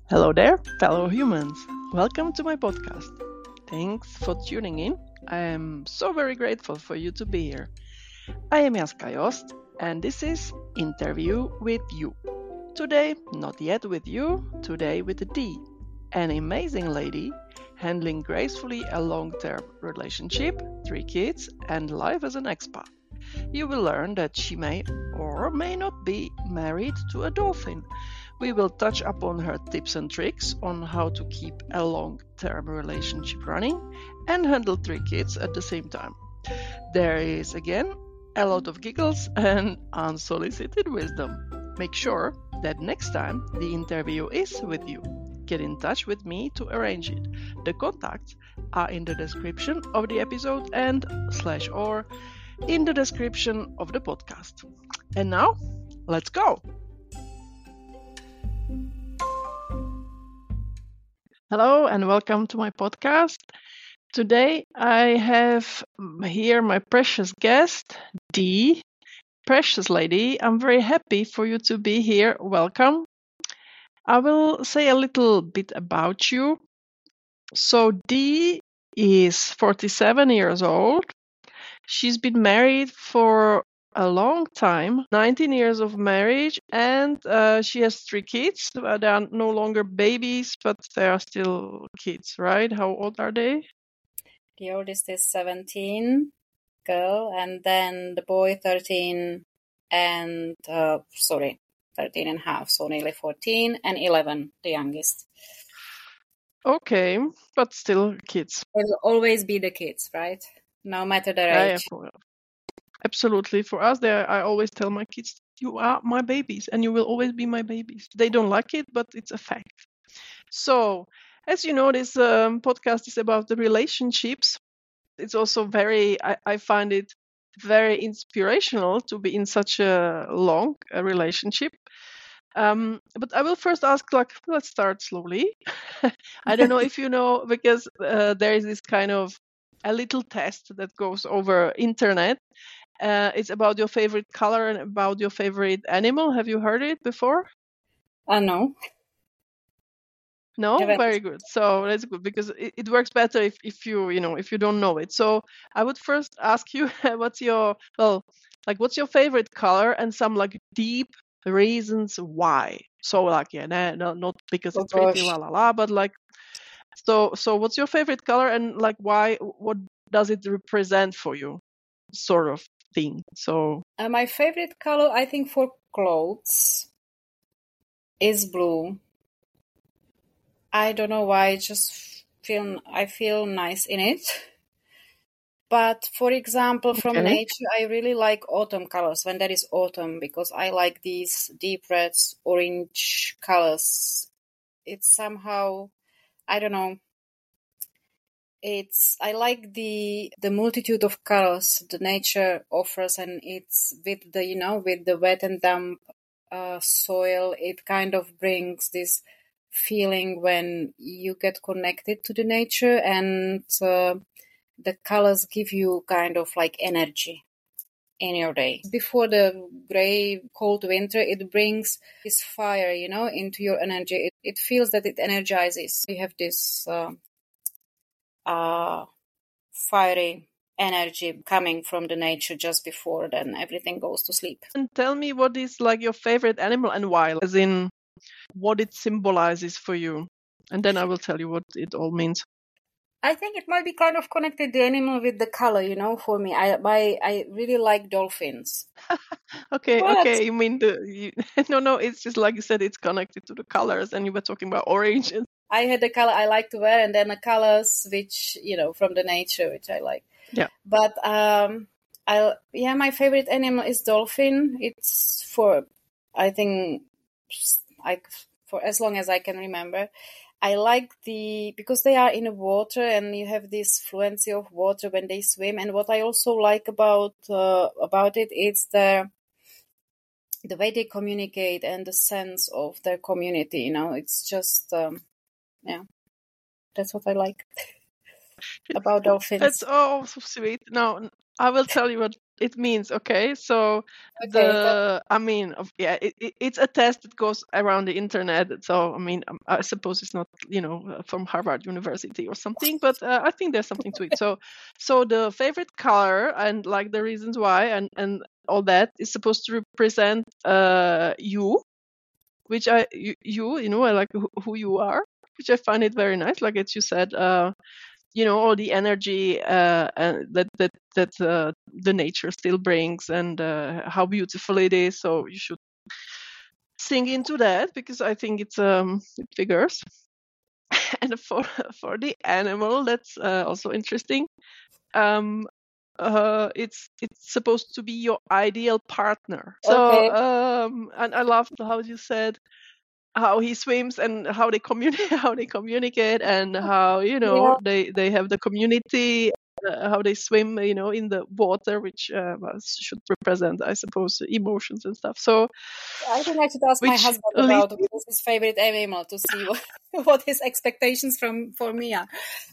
Hello there, fellow humans. Welcome to my podcast. Thanks for tuning in. I am so very grateful for you to be here. I am Jaska Jost, and this is Interview with You. Today, not yet with you, today with a D. An amazing lady handling gracefully a long-term relationship, 3 kids, and life as an expat. You will learn that she may or may not be married to a dolphin. We will touch upon her tips and tricks on how to keep a long-term relationship running and handle 3 kids at the same time. There is again a lot of giggles and unsolicited wisdom. Make sure that next time the interview is with you. Get in touch with me to arrange it. The contacts are in the description of the episode and /or in the description of the podcast. And now, let's go! Hello and welcome to my podcast. Today I have here my precious guest, Dee. Precious lady, I'm very happy for you to be here. Welcome. I will say a little bit about you. So Dee is 47 years old. She's been married for a long time, 19 years of marriage, and she has 3 kids. They are no longer babies, but they are still kids, right? How old are they? The oldest is 17, girl, and then the boy 13 and 13 and a half, so nearly 14, and 11, the youngest. Okay, but still kids. It'll always be the kids, right? No matter their age. Yeah, absolutely. For us, I always tell my kids, you are my babies and you will always be my babies. They don't like it, but it's a fact. So, as you know, this podcast is about the relationships. It's also I find it very inspirational to be in such a long relationship. But I will first ask, let's start slowly. I don't know if you know, because there is this kind of a little test that goes over internet. It's about your favorite color and about your favorite animal. Have you heard it before? No. No, very good. So that's good because it works better if you don't know it. So I would first ask you, what's your favorite color and some deep reasons why. So not because it's pretty but so what's your favorite color and why? What does it represent for you, sort of thing? So my favorite color, I think, for clothes is blue. I don't know why, I feel nice in it. But for example, from nature, I really like autumn colors when there is autumn, because I like these deep reds, orange colors. It's somehow, I don't know. I like the multitude of colors the nature offers, and it's with the wet and damp soil, it kind of brings this feeling when you get connected to the nature, and the colors give you kind of like energy in your day. Before the gray, cold winter, it brings this fire, into your energy. It feels that it energizes. You have this fiery energy coming from the nature just before then everything goes to sleep. And tell me, what is your favorite animal and why, as in what it symbolizes for you, and then I will tell you what it all means. I think it might be kind of connected, the animal with the color, for me. I really like dolphins. Okay, you mean no, it's just like you said, it's connected to the colors, and you were talking about orange. I had the color I like to wear, and then the colors which, from the nature, which I like. Yeah. But my favorite animal is dolphin. It's I think, for as long as I can remember. I like because they are in the water, and you have this fluency of water when they swim. And what I also like about it is the way they communicate and the sense of their community. It's just that's what I like about dolphins. That's so sweet. Now I will tell you what it means. Okay, so Okay, it's a test that goes around the internet. So I suppose it's not from Harvard University or something, but I think there's something to it. So the favorite color and like the reasons why and all that is supposed to represent you, which I like who you are, which I find it very nice. Like as you said. All the energy that the nature still brings and how beautiful it is. So you should sing into that because I think it figures. And for the animal, that's also interesting. It's supposed to be your ideal partner. So okay. and I loved how you said how he swims and how they communicate and how Yeah, they have the community, how they swim in the water, which should represent, I suppose, emotions and stuff. So I think I should ask my which husband leads about what is his favorite animal to see what his expectations for me are.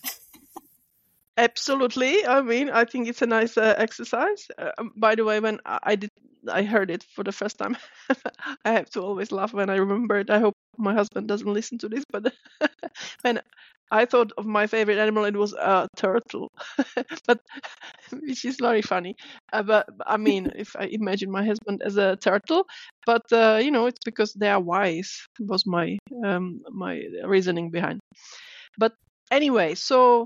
absolutely. I think it's a nice exercise. By the way, when I heard it for the first time, I have to always laugh when I remember it. I hope my husband doesn't listen to this, but when I thought of my favorite animal, it was a turtle, but which is very funny. But if I imagine my husband as a turtle, but it's because they are wise. Was my reasoning behind. But anyway, so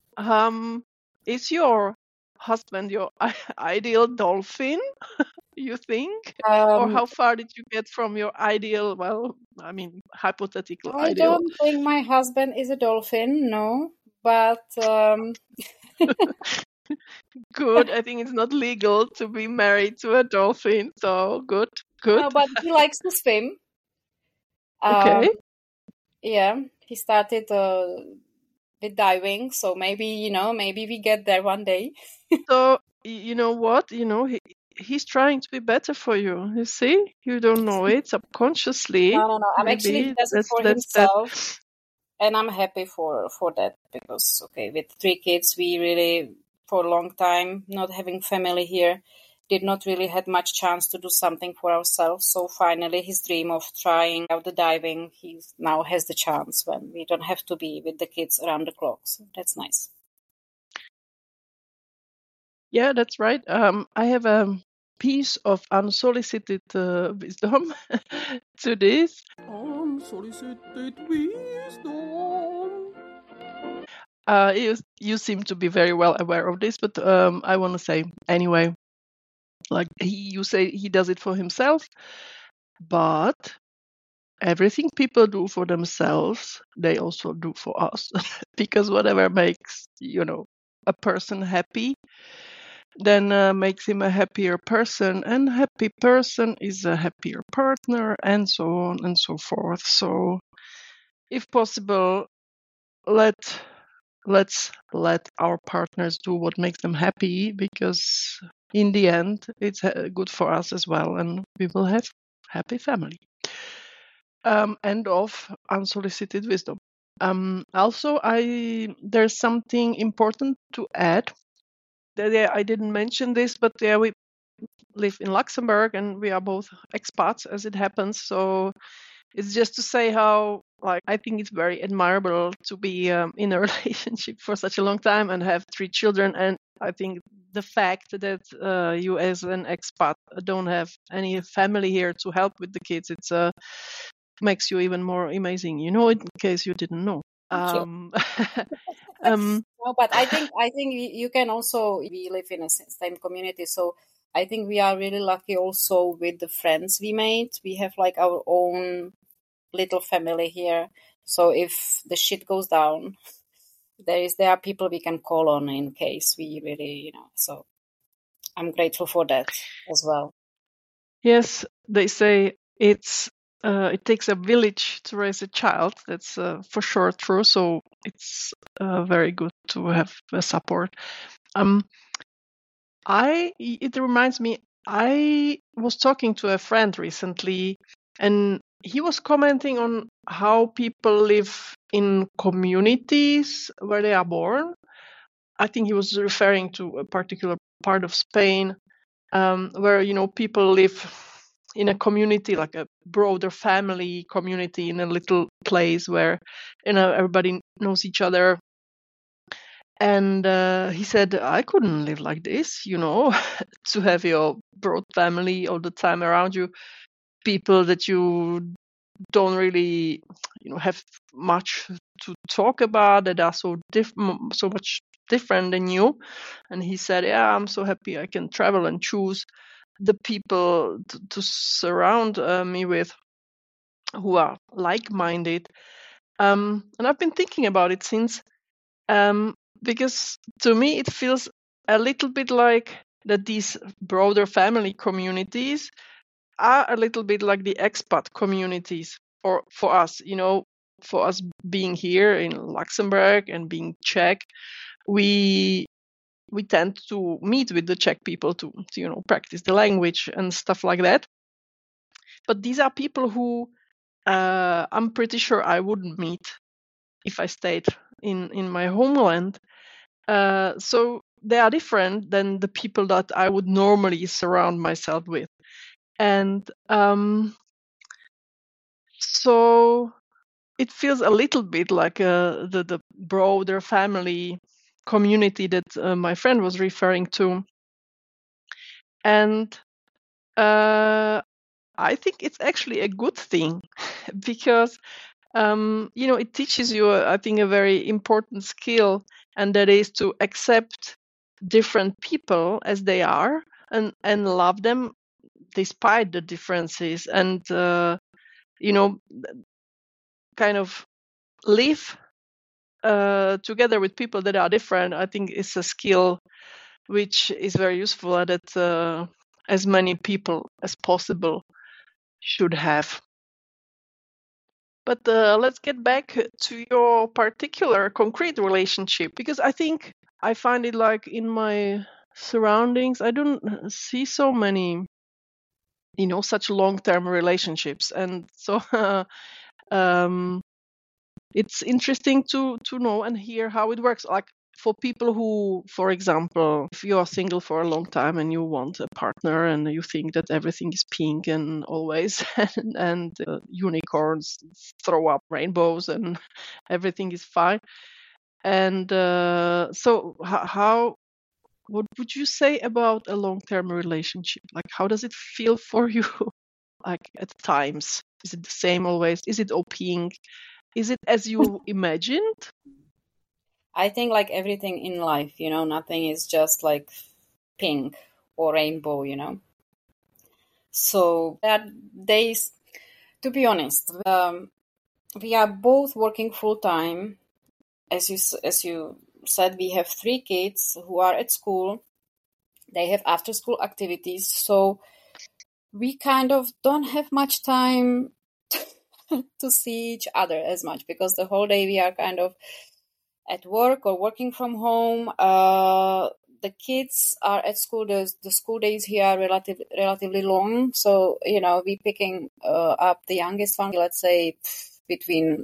is your husband your ideal dolphin, you think? Or Um, how far did you get from your ideal, hypothetical I ideal? don't think my husband is a dolphin, no, but Good. I think it's not legal to be married to a dolphin, so good, good. no, but he likes to swim. Um, Okay. yeah, he started with diving, so maybe we get there one day. So you know what? He's trying to be better for you. You see? You don't know it subconsciously. No, no, no. I'm actually he Maybe does it that's for that. himself, and I'm happy for that because okay, with 3 kids, we really for a long time not having family here did not really had much chance to do something for ourselves. So finally, his dream of trying out the diving, he now has the chance when we don't have to be with the kids around the clock. So that's nice. Yeah, that's right. I have a piece of unsolicited wisdom to this. Unsolicited wisdom. You seem to be very well aware of this, but I want to say anyway. Like you say, he does it for himself, but everything people do for themselves, they also do for us, because whatever makes a person happy then makes him a happier person, and happy person is a happier partner, and so on and so forth. So if possible, let's let our partners do what makes them happy, because in the end it's good for us as well, and we will have happy family. End of unsolicited wisdom. Also, there's something important to add. I didn't mention this, but we live in Luxembourg and we are both expats as it happens. So it's just to say how, I think it's very admirable to be in a relationship for such a long time and have 3 children. And I think the fact that you as an expat don't have any family here to help with the kids, it's makes you even more amazing, in case you didn't know. Thank you. No, but I think you can also we live in a same community, so I think we are really lucky also with the friends we made. We have like our own little family here. So if the shit goes down, there are people we can call on in case we really, so I'm grateful for that as well. Yes, they say it takes a village to raise a child. That's for sure true. So it's very good to have support. It reminds me, I was talking to a friend recently, and he was commenting on how people live in communities where they are born. I think he was referring to a particular part of Spain, where people live in a community, like a broader family community, in a little place where everybody knows each other. And he said, I couldn't live like this, to have your broad family all the time around you, people that you don't really have much to talk about, that are so much different than you. And he said, yeah, I'm so happy I can travel and choose the people to surround me with, who are like-minded. And I've been thinking about it since, because to me it feels a little bit like that these broader family communities are a little bit like the expat communities, or for us, for us being here in Luxembourg and being Czech, we tend to meet with the Czech people to practice the language and stuff like that. But these are people who I'm pretty sure I wouldn't meet if I stayed in my homeland. So they are different than the people that I would normally surround myself with. And so it feels a little bit like the broader family community that my friend was referring to. And I think it's actually a good thing because, it teaches you, I think, a very important skill, and that is to accept different people as they are, and love them despite the differences, and kind of live together with people that are different. I think it's a skill which is very useful, and that as many people as possible should have. But let's get back to your particular concrete relationship, because I think I find it like in my surroundings, I don't see so many, such long-term relationships. And so it's interesting to know and hear how it works. Like for people who, for example, if you are single for a long time and you want a partner and you think that everything is pink and always and unicorns throw up rainbows and everything is fine. And so what would you say about a long-term relationship? Like, how does it feel for you? Like at times, is it the same always? Is it all pink? Is it as you imagined? I think like everything in life, nothing is just like pink or rainbow, So there are days, to be honest, we are both working full time. As you said, we have 3 kids who are at school. They have after school activities, so we kind of don't have much time to see each other as much, because the whole day we are kind of at work or working from home. The kids are at school. The school days here are relatively long, so we picking up the youngest one, let's say between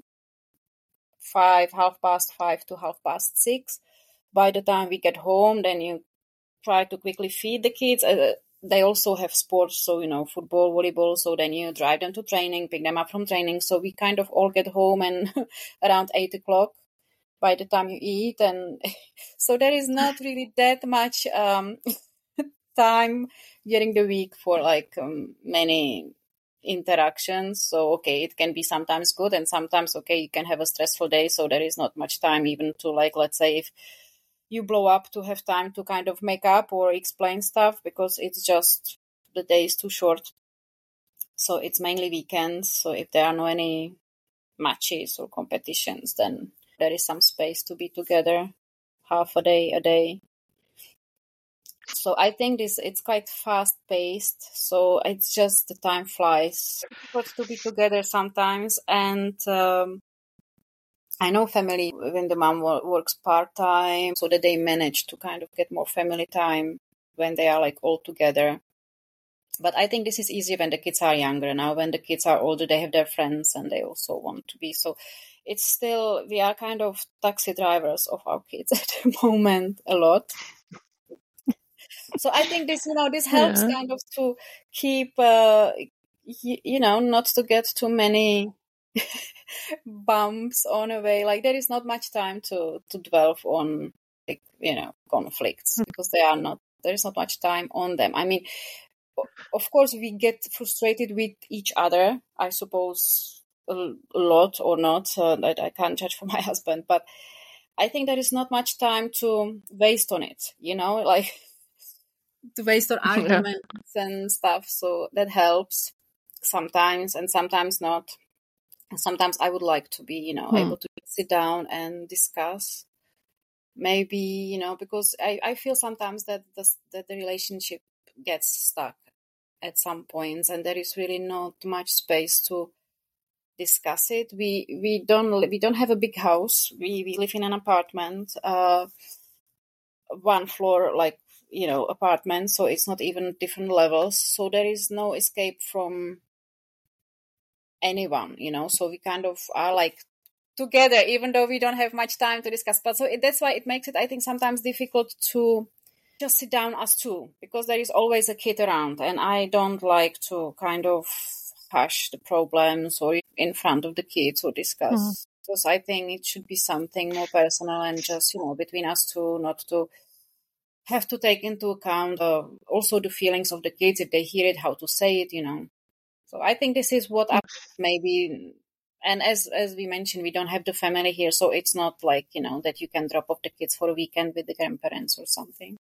5:30 to 6:30. By the time we get home, then you try to quickly feed the kids. They also have sports, so football, volleyball, so then you drive them to training, pick them up from training, so we kind of all get home and around 8:00 by the time you eat. And so there is not really that much time during the week for like many interactions. So okay, it can be sometimes good, and sometimes okay, you can have a stressful day, so there is not much time even to, like, let's say if you blow up, to have time to kind of make up or explain stuff, because it's just the day is too short. So it's mainly weekends. So if there are no any matches or competitions, then there is some space to be together half a day. So I think it's quite fast paced. So it's just the time flies. Got to be together sometimes. And I know family, when the mom works part-time, so that they manage to kind of get more family time when they are like all together. But I think this is easier when the kids are younger. Now when the kids are older, they have their friends and they also want to be. So it's still, we are kind of taxi drivers of our kids at the moment a lot. So I think this helps Yeah. kind of to keep, not to get too many bumps on a way. Like there is not much time to dwell on, like, conflicts, because there is not much time on them. I mean, of course, we get frustrated with each other, I suppose, a lot or not. That I can't judge for my husband, but I think there is not much time to waste on it, like to waste on Yeah. arguments and stuff. So that helps sometimes, and sometimes not. Sometimes I would like to be, able to sit down and discuss. Maybe, because I feel sometimes that the relationship gets stuck at some points, and there is really not much space to discuss it. We don't have a big house. We live in an apartment, one floor, like, apartment, so it's not even different levels. So there is no escape from anyone, so we kind of are like together, even though we don't have much time to discuss. But so that's why it makes it, I think, sometimes difficult to just sit down as two, because there is always a kid around, and I don't like to kind of hush the problems or in front of the kids or discuss. Because I think it should be something more personal and just, between us two, not to have to take into account also the feelings of the kids, if they hear it, how to say it, So I think this is what I maybe, and as we mentioned, we don't have the family here, so it's not like, that you can drop off the kids for a weekend with the grandparents or something.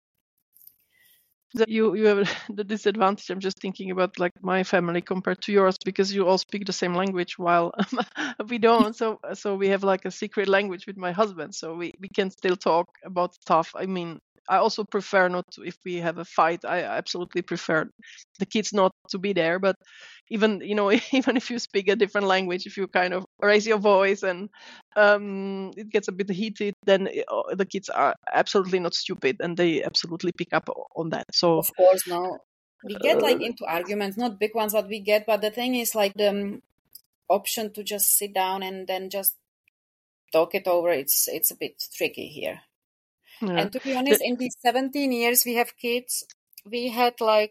You have the disadvantage. I'm just thinking about like my family compared to yours, because you all speak the same language while we don't. So we have like a secret language with my husband, so we can still talk about stuff. I mean, I also prefer not to, if we have a fight, I absolutely prefer the kids not to be there. But even, even if you speak a different language, if you kind of raise your voice and it gets a bit heated, then the kids are absolutely not stupid, and they absolutely pick up on that. So of course, no, we get like into arguments, not big ones, but we get. But the thing is, like, the option to just sit down and then just talk it over, it's a bit tricky here. Yeah. And to be honest, in these 17 years we have kids, we had like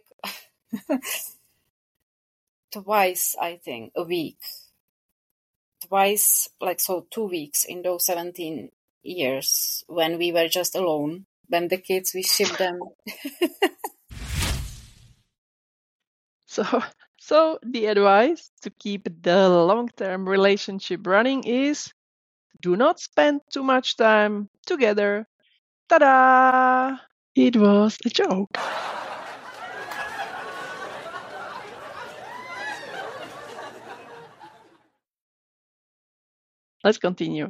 twice, I think, a week. Twice, like, so 2 weeks in those 17 years when we were just alone. When the kids, we shipped them. So the advice to keep the long-term relationship running is do not spend too much time together. Ta-da! It was a joke. Let's continue.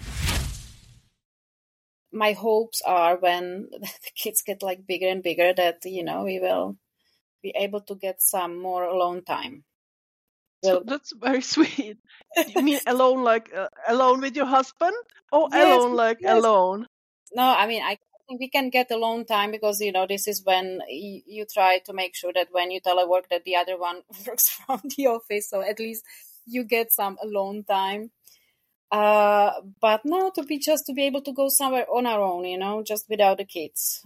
My hopes are when the kids get like bigger and bigger that, we will be able to get some more alone time. So that's very sweet. You mean alone, like alone with your husband, or Yes, alone like yes. alone? No, I mean, I think we can get alone time because, this is when you try to make sure that when you telework that the other one works from the office. So at least you get some alone time. But no, to be able to go somewhere on our own, just without the kids.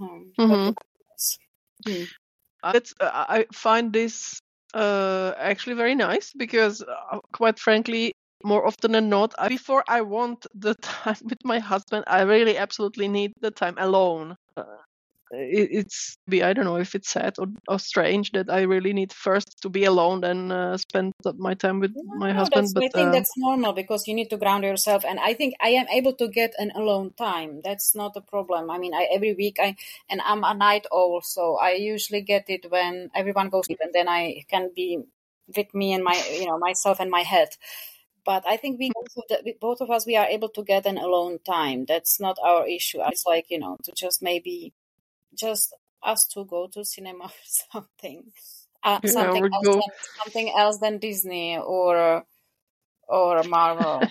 I find this actually very nice, because quite frankly, more often than not, before I want the time with my husband, I really absolutely need the time alone. It's I don't know if it's sad or strange that I really need first to be alone and spend my time with my husband. I think that's normal, because you need to ground yourself, and I think I am able to get an alone time. That's not a problem. I mean, every week I'm a night owl, so I usually get it when everyone goes to sleep, and then I can be with me and my myself and my head. But I think both of us, we are able to get an alone time. That's not our issue. It's like, to just maybe just us to go to cinema or something. Something else than Disney or Marvel.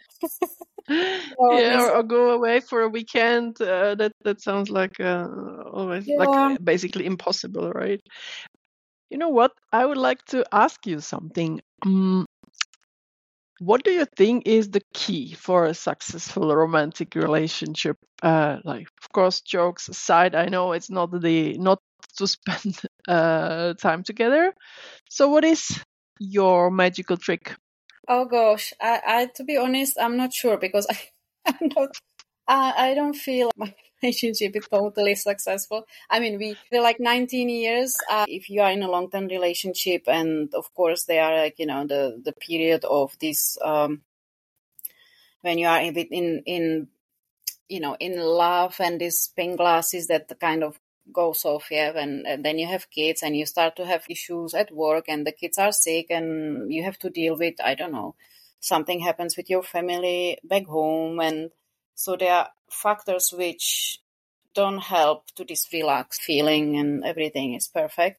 Or go away for a weekend. That sounds like always like basically impossible, right? You know what? I would like to ask you something. What do you think is the key for a successful romantic relationship? Like, of course, jokes aside, I know it's not to spend time together. So, what is your magical trick? Oh gosh, I to be honest, I'm not sure because I'm not. I don't feel my relationship is totally successful. I mean, we feel like 19 years. If you are in a long-term relationship, and of course, they are like the period of this when you are in in love, and these pink glasses that kind of goes off, yeah, and then you have kids and you start to have issues at work and the kids are sick and you have to deal with, I don't know, something happens with your family back home, and so there are factors which don't help to this relaxed feeling and everything is perfect.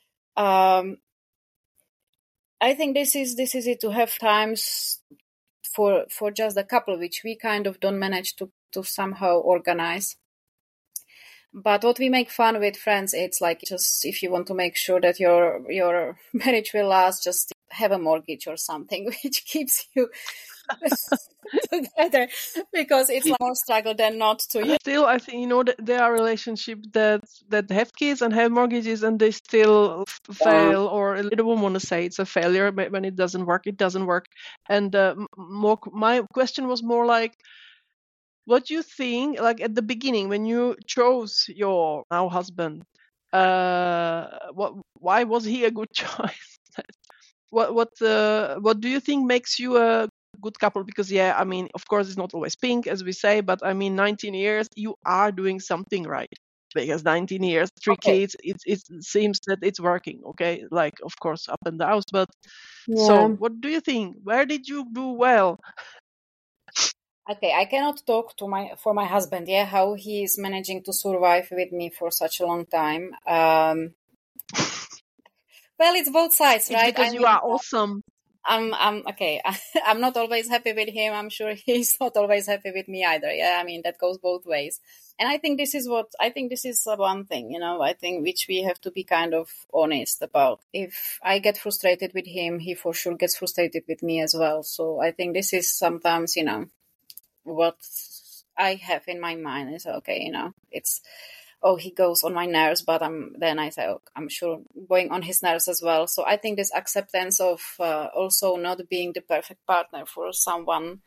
I think this is it, to have times for just the couple, which we kind of don't manage to somehow organize. But what we make fun with friends, it's like, just if you want to make sure that your marriage will last, just have a mortgage or something which keeps you together, because it's more struggle than not to. Still, I think that there are relationships that have kids and have mortgages, and they still fail, or they don't want to say it's a failure, but when it doesn't work, it doesn't work. And my question was more like, what do you think, like at the beginning when you chose your now husband, why was he a good choice? What do you think makes you a good couple? Because I mean, of course, it's not always pink, as we say, but I mean, 19 years, you are doing something right. Because 19 years, three Okay. kids, it seems that it's working. Okay, like of course up and downs, but Yeah. so what do you think? Where did you do well? Okay, I cannot talk to for my husband, yeah, how he is managing to survive with me for such a long time. Well, it's both sides, It's right? because I you mean, are awesome. I'm okay. I'm not always happy with him. I'm sure he's not always happy with me either. Yeah, I mean, that goes both ways. And I think this is one thing, I think which we have to be kind of honest about. If I get frustrated with him, he for sure gets frustrated with me as well. So I think this is sometimes, what I have in my mind is, okay, it's, oh, he goes on my nerves, but then I say, oh, I'm sure going on his nerves as well. So I think this acceptance of also not being the perfect partner for someone,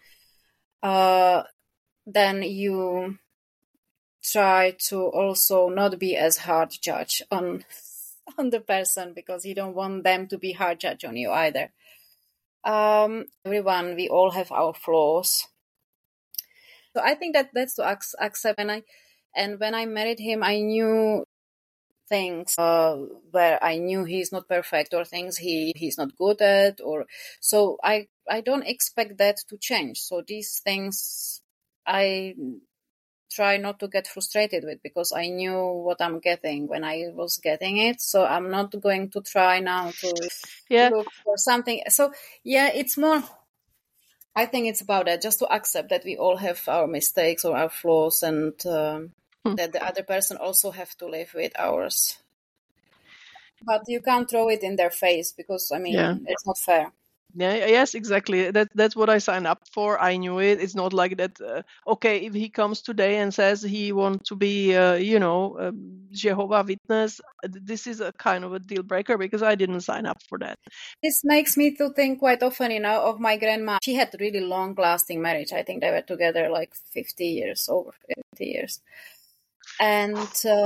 then you try to also not be as hard judge on the person, because you don't want them to be hard judge on you either. Everyone, we all have our flaws. So I think that's to accept. And when I married him, I knew things where I knew he's not perfect, or things he's not good at, or so I don't expect that to change. So these things I try not to get frustrated with, because I knew what I'm getting when I was getting it. So I'm not going to try now to look for something. So it's more, I think it's about that, just to accept that we all have our mistakes or our flaws, and that the other person also have to live with ours. But you can't throw it in their face, because, I mean, it's not fair. Yeah, yes, exactly. That's what I signed up for. I knew it. It's not like that. Okay, if he comes today and says he wants to be, Jehovah Witness, this is a kind of a deal breaker, because I didn't sign up for that. This makes me to think quite often, of my grandma. She had really long-lasting marriage. I think they were together like 50 years, over 50 years. And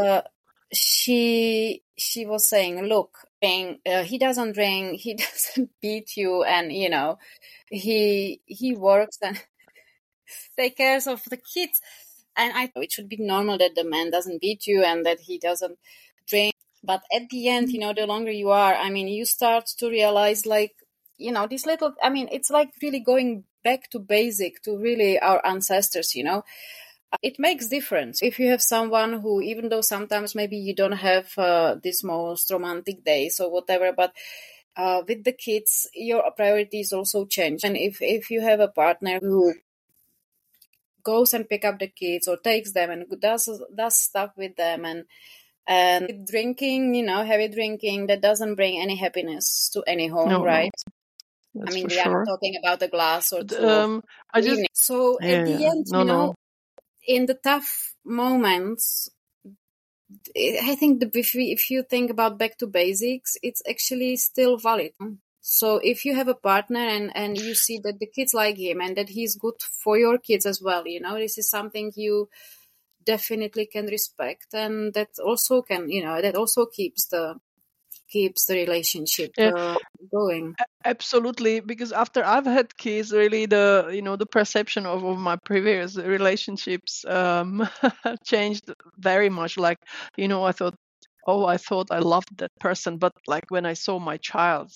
she was saying, look, he doesn't drink, he doesn't beat you, and he works and take care of the kids, and it should be normal that the man doesn't beat you and that he doesn't drink. But at the end, the longer you are, I mean, you start to realize, like, this little, I mean, it's like really going back to basic, to really our ancestors. It makes difference if you have someone who, even though sometimes maybe you don't have this most romantic days or whatever, but with the kids, your priorities also change. And if you have a partner who goes and pick up the kids or takes them and does stuff with them, and drinking, heavy drinking, that doesn't bring any happiness to any home, right? That's I mean, for we are not sure. talking about a glass or But two of I just evening. So at the end, no. in the tough moments, I think if you think about back to basics, it's actually still valid. So if you have a partner and you see that the kids like him and that he's good for your kids as well, this is something you definitely can respect, and that also keeps the relationship going. Absolutely, because after I've had kids, really the perception of my previous relationships changed very much. Like, I thought I loved that person, but like when I saw my child,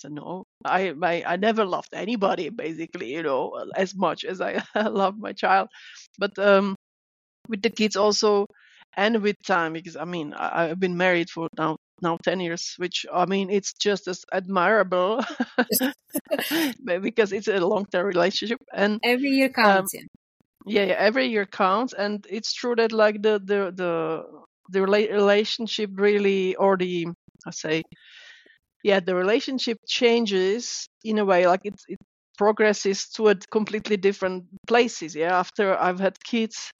I never loved anybody basically, as much as I love my child. But with the kids also, and with time, because I've been married for now 10 years, which it's just as admirable because it's a long-term relationship. And Every year counts. yeah, every year counts. And it's true that like the relationship really, or the I say the relationship changes in a way, like it progresses toward completely different places. After I've had kids,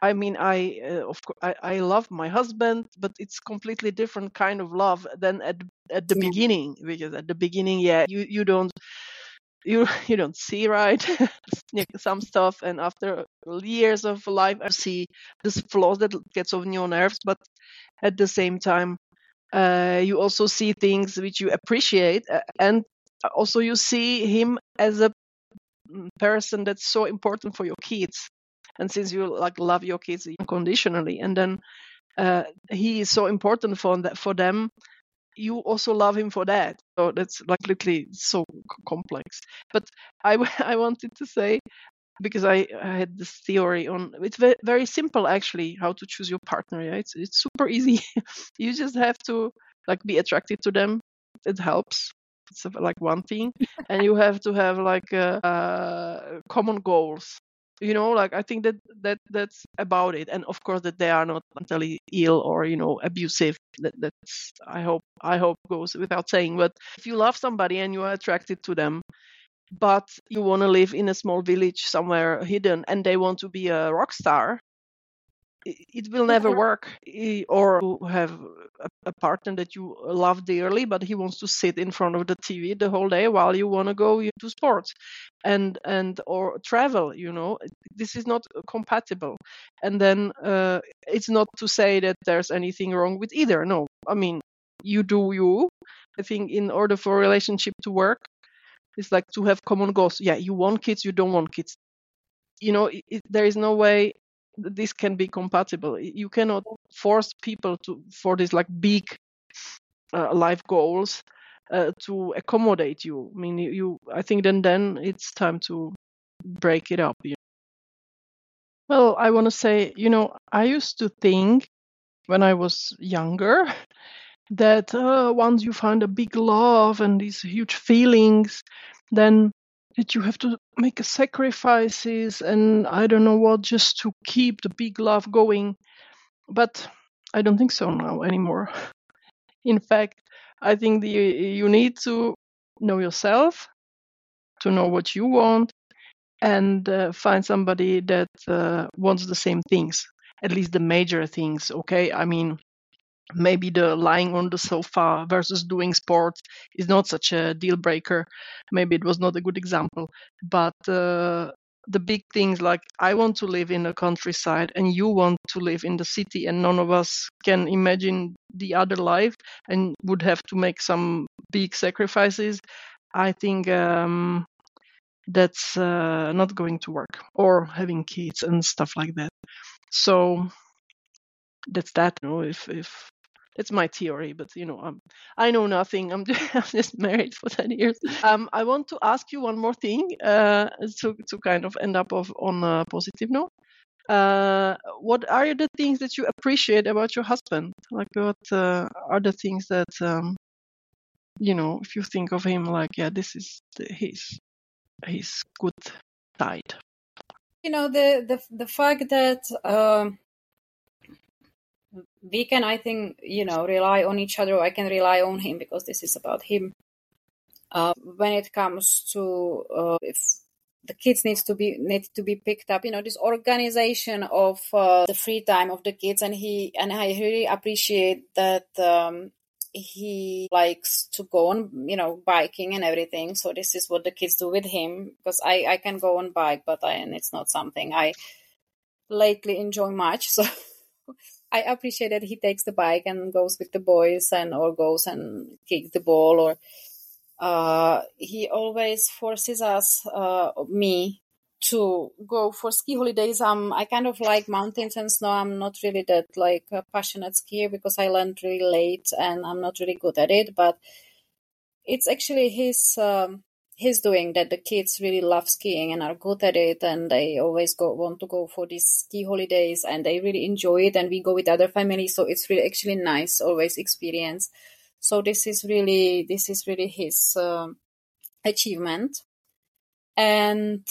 of course I love my husband, but it's completely different kind of love than at the beginning. Because at the beginning, you don't you don't see right some stuff, and after years of life I see this flaws that gets on your nerves. But at the same time, you also see things which you appreciate, and also you see him as a person that's so important for your kids. And since you like love your kids unconditionally, and then he is so important for them, you also love him for that. So that's like literally so complex. But I wanted to say, because I had this theory on, it's very simple actually, how to choose your partner. It's super easy. You just have to like be attracted to them. It helps. It's like one thing. And you have to have like common goals. Like I think that's about it. And of course that they are not mentally ill or abusive. That's I hope goes without saying. But if you love somebody and you are attracted to them, but you want to live in a small village somewhere hidden, and they want to be a rock star, it will never work. Or you have a partner that you love dearly, but he wants to sit in front of the TV the whole day while you want to go to sports and or travel. This is not compatible. And then it's not to say that there's anything wrong with either. No, you do you. I think in order for a relationship to work, it's like to have common goals. You want kids, you don't want kids. There is no way this can be compatible. You cannot force people for this like big life goals to accommodate you. I think then it's time to break it up. Well, I want to say, I used to think when I was younger that once you find a big love and these huge feelings, then that you have to make sacrifices and I don't know what, just to keep the big love going. But I don't think so now anymore. In fact, I think you need to know yourself, to know what you want, and find somebody that wants the same things, at least the major things. Okay, maybe the lying on the sofa versus doing sports is not such a deal breaker. Maybe it was not a good example, but the big things, like I want to live in the countryside and you want to live in the city, and none of us can imagine the other life and would have to make some big sacrifices. I think that's not going to work, or having kids and stuff like that. So that's that. If it's my theory, but I know nothing. I'm just married for 10 years. I want to ask you one more thing to kind of end up on a positive note. What are the things that you appreciate about your husband? Like, what are the things that if you think of him, like, this is his good side. The fact that we can, I think, rely on each other. I can rely on him because this is about him. when it comes to if the kids need to be picked up, this organization of the free time of the kids, and I really appreciate that he likes to go on, biking and everything. So this is what the kids do with him, because I can go on bike, and it's not something I lately enjoy much. So I appreciate that he takes the bike and goes with the boys or goes and kick the ball, or he always forces me to go for ski holidays. I kind of like mountains and snow. I'm not really that a passionate skier because I learned really late and I'm not really good at it. But it's actually his doing that the kids really love skiing and are good at it, and they always want to go for these ski holidays and they really enjoy it. And we go with other families, so it's really actually nice always experience. So this is really his achievement. And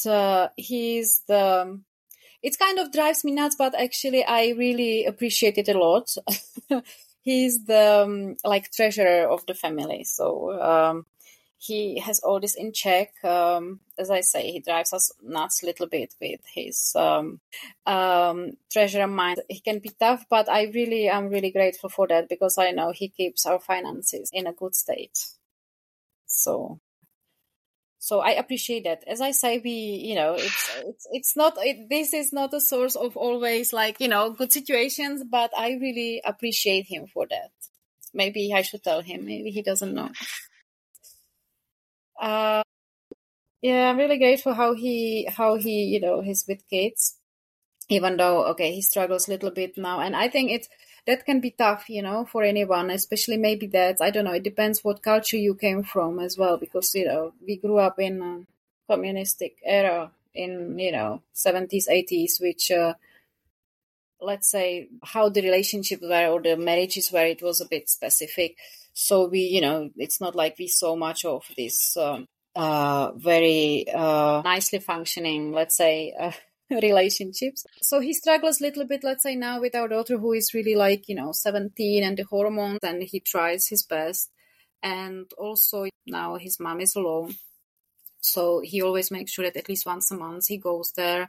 it kind of drives me nuts, but actually I really appreciate it a lot. He's the treasurer of the family. So he has all this in check. As I say, he drives us nuts a little bit with his treasurer mind. He can be tough, but I'm really grateful for that, because I know he keeps our finances in a good state. So I appreciate that. As I say, this is not a source of always good situations, but I really appreciate him for that. Maybe I should tell him. Maybe he doesn't know. Yeah, I'm really grateful how he he's with kids, even though he struggles a little bit now, and I think that can be tough, for anyone, especially maybe that, I don't know, it depends what culture you came from as well, because we grew up in a communistic era in 70s, 80s, which let's say how the relationships were or the marriages were, it was a bit specific. So we, it's not like we saw much of this very nicely functioning, let's say, relationships. So he struggles a little bit, let's say, now with our daughter, who is really 17, and the hormones, and he tries his best. And also now his mom is alone. So he always makes sure that at least once a month he goes there.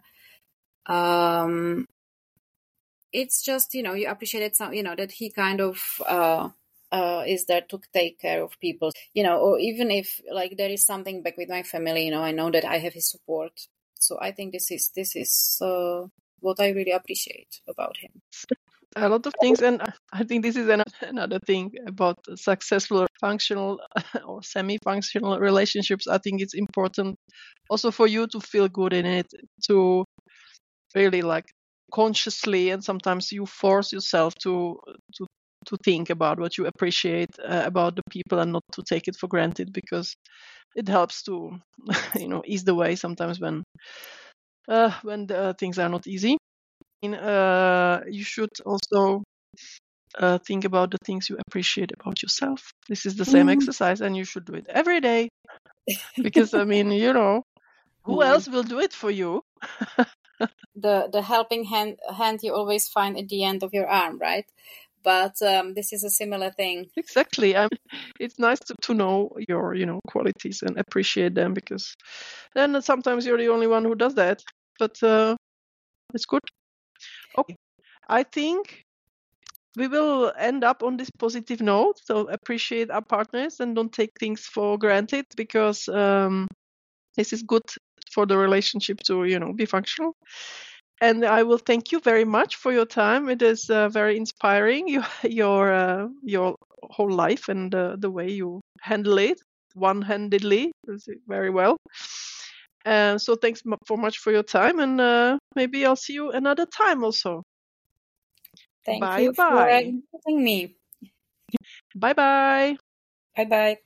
It's just, you appreciate it, that he kind of is there to take care of people, or even if there is something back with my family, I know that I have his support. So I think this is what I really appreciate about him. A lot of things, and I think this is another thing about successful functional or semi-functional relationships. I think it's important also for you to feel good in it, to really consciously, and sometimes you force yourself to think about what you appreciate about the people, and not to take it for granted, because it helps to ease the way sometimes when the things are not easy. You should also think about the things you appreciate about yourself. This is the same exercise, and you should do it every day, because who else will do it for you? The helping hand you always find at the end of your arm, right? But this is a similar thing. Exactly. It's nice to know your qualities and appreciate them, because then sometimes you're the only one who does that. But it's good. Okay, I think we will end up on this positive note. So appreciate our partners and don't take things for granted, because this is good for the relationship to be functional. And I will thank you very much for your time. It is very inspiring, your whole life and the way you handle it one-handedly, very well. So thanks much for your time, and maybe I'll see you another time also. Thank you for inviting me. Bye-bye. Bye-bye.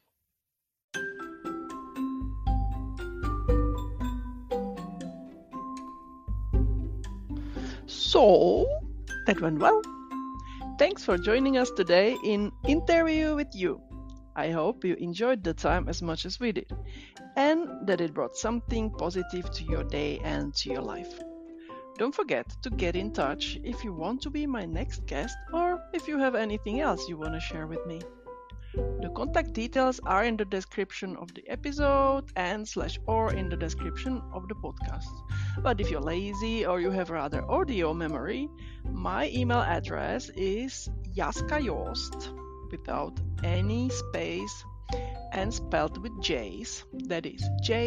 So, that went well. Thanks for joining us today in Interview with You. I hope you enjoyed the time as much as we did, and that it brought something positive to your day and to your life. Don't forget to get in touch if you want to be my next guest, or if you have anything else you want to share with me. The contact details are in the description of the episode and / in the description of the podcast. But if you're lazy or you have rather audio memory, my email address is jaskajost without any space and spelled with J's. That is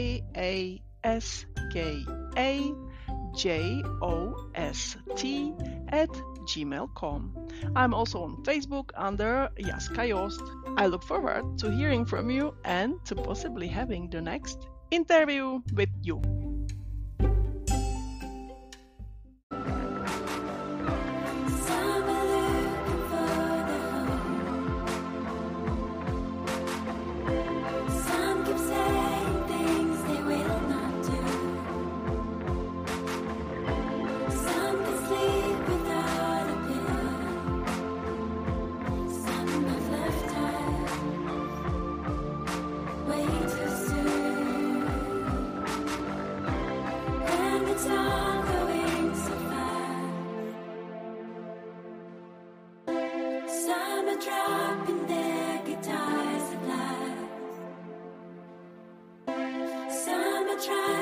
JASKAJOST@gmail.com. I'm also on Facebook under Jaska Jost. I look forward to hearing from you and to possibly having the next interview with you. Dropping their guitars at last. Some are trying